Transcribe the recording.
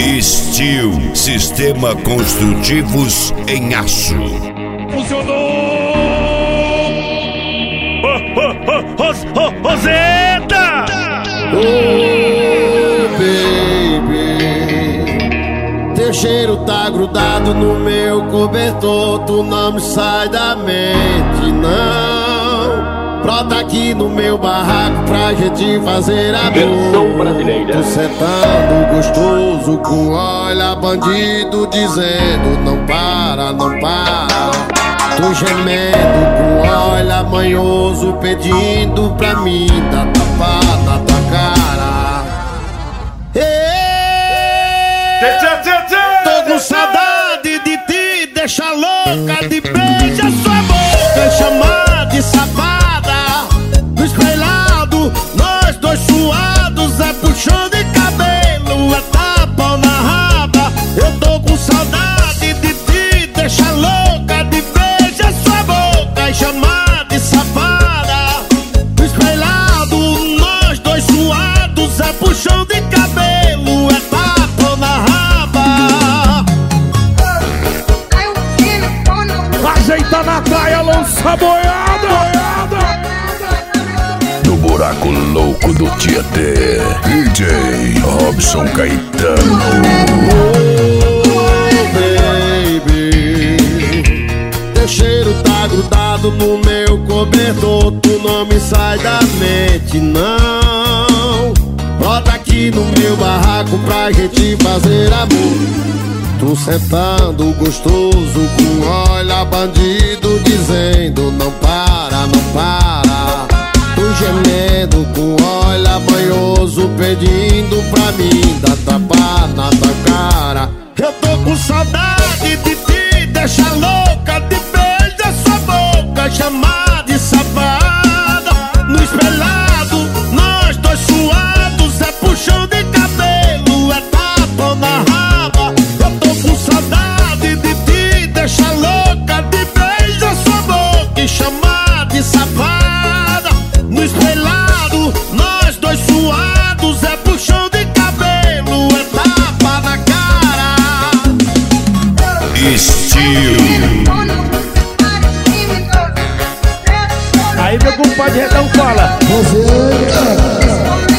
Steel Sistema Construtivos em Aço. Funcionou! Roseta! Oh, baby, teu cheiro tá grudado no meu cobertor. Tu não me sai da mente, não. Brota aqui no meu barraco pra gente fazer amor. Versão brasileira. Tu sentando gostoso com olha bandido dizendo não para, não para. Tu gemendo com olha manhoso pedindo pra mim dar tapa na tua cara. Tô com saudade de ti, deixa louca de beijar sua boca, chamar de safada. No espelhado, nós dois suados, é puxão de cabelo, é tapa na raba. Eu tô com saudade de ti, deixa louca de beijar sua boca, chamar de safada. No espelhado, nós dois suados, é puxão de cabelo, é tapa na raba. Ajeita na praia, lança a boiada! No buraco louco do Tietê, DJ Robson Caetano. Oh, baby, teu cheiro tá grudado no meu cobertor. Tu não me sai da mente, não. Bota aqui no meu barraco pra gente fazer amor. Tu sentando gostoso com olha bandido dizendo não para, não para. Tu gemendo com olha banhoso pedindo pra mim dar tapa na tua cara. Eu tô com saudade de ti, deixa louca de beijar sua boca, chamar de safada. No espelhado, nós dois suados, é puxão de cabelo, é tapa na raba. Eu tô com saudade de ti, deixa louca de beijar sua boca e chamar de safada. No espelhado, nós dois suados, é puxão de cabelo, é tapa na cara. Steel. Aí meu compadre Redão fala. Você